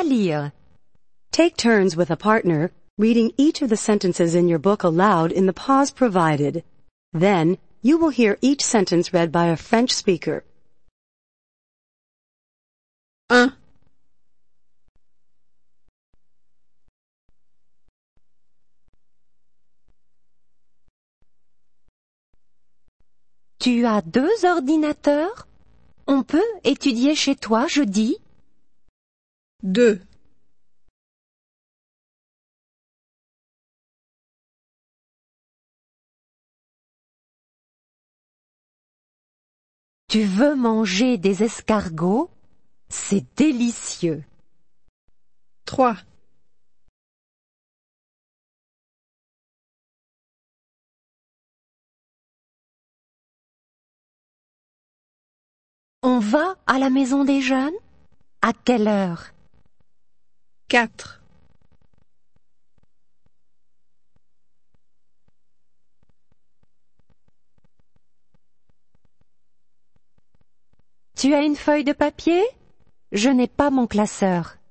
lire. Take turns with a partner, reading each of the sentences in your book aloud in the pause provided. Then, you will hear each sentence read by a French speaker. 1. Tu as 2 ordinateurs? On peut étudier chez toi jeudi? 2. Tu veux manger des escargots? C'est délicieux. 3. On va à la maison des jeunes? À quelle heure? 4. Tu as une feuille de papier? Je n'ai pas mon classeur.